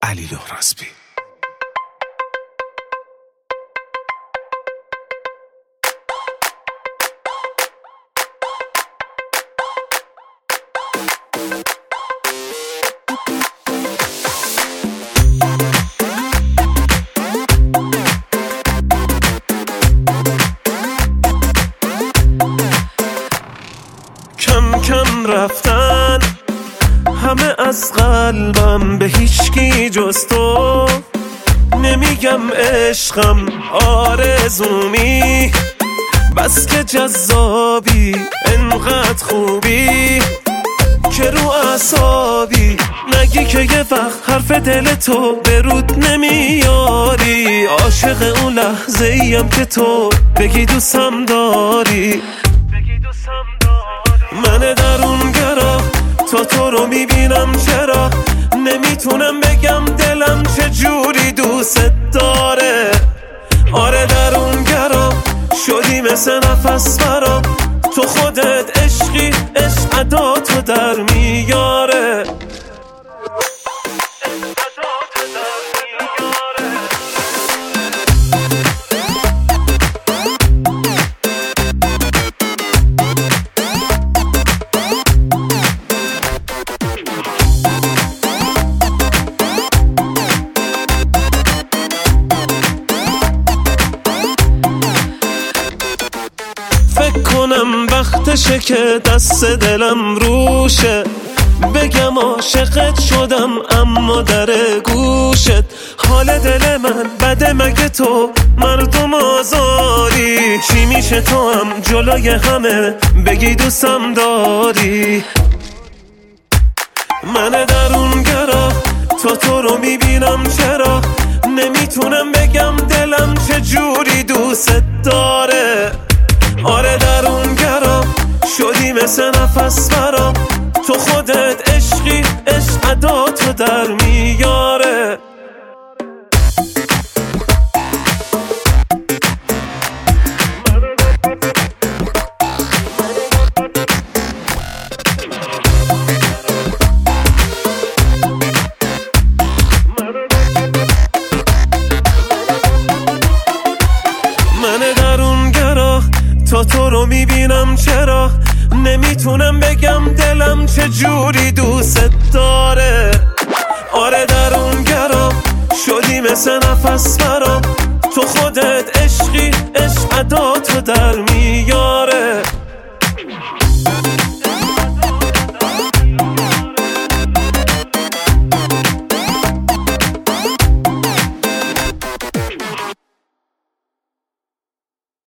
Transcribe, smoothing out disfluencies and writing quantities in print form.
علی لهرازبی. کم کم رفتن همه از قلبم، به هیچکی جز تو نمیگم عشقم آرزومی، بس که جذابی انقدر خوبی که رو اعصابی، نگی که یه وقت حرف دل تو به رود نمیاری، عاشق اون لحظه ایم که تو بگی دوستم داری. من درونگرا تو رو میبینم، چرا نمیتونم بگم دلم چجوری دوست داره. آره درونگرا شدی مثل نفس برام، تو خودت عشقی، عشق عداتو در میاره. فکر کنم وقتشه که دست دلم روشه، بگم عاشقت شدم اما در گوشت. حال دل من بده مگه تو مردم آزاری، چی میشه تو هم جلوی همه بگی دوستم داری. من درونگرا تو رو میبینم، چرا نمیتونم بگم دلم چجوری دوست داره. آره درونگرا شدی مثل نفس برام، تو خودت عشقی، عشق عداتو در میاره. من درونگرا تو رو میبینم، چرا نمیتونم بگم دلم چجوری دوست داره. آره درونگرا شدی مثل نفس برام، تو خودت عشقی، عشق عداتو در